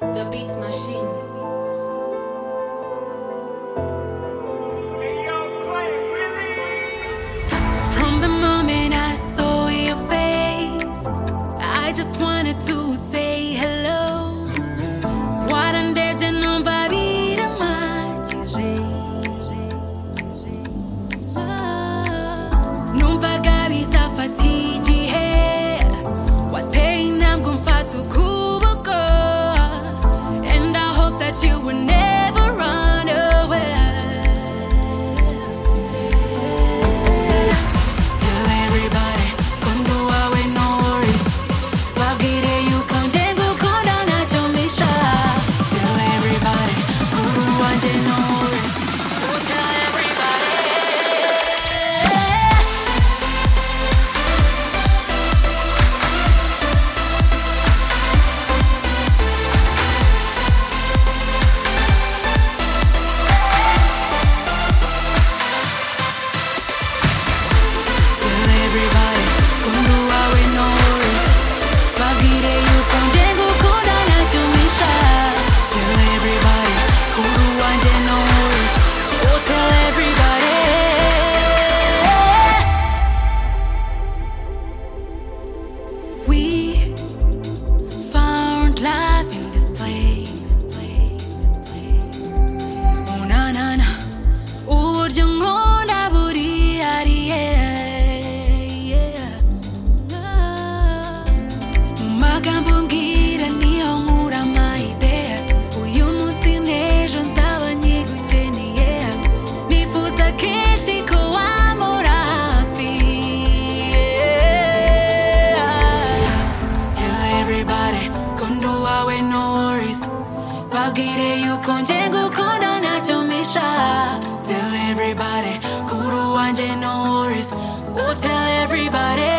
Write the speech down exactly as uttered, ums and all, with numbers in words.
The Beats Machine. From the moment I saw your face, I just wanted to say hello. Warandeje numva biramagije. Numvaga bizafata igihe, wateye intambwe umfata ukuboko, and I hope that you will never run away. Tell everybody, kondo wawe no worries. Babwire yuko nje ngukunda ntacyo mpisha. Tell everybody, kuri wanje no worries. Oh, tell everybody. Tell everybody, kondo wawe no worries. Babwire yuko nje ngukunda ntacyo mpisha. Tell everybody, kuri wanje no worries. Oh, tell everybody. We found love in this place. Oh, na na na. Uburyo nkunda burihariye. Mu magambo mbwira niho nkura amayidea. Uyu munsi n'ejo nzaba nkigukeneye. Nifuza kenshi ko wamura hafi. Tell everybody, kondo wawe no worries. Babwire yuko nje ngukunda ntacyo mpisha. Tell everybody, kuri wanje no worries. Oh, tell everybody.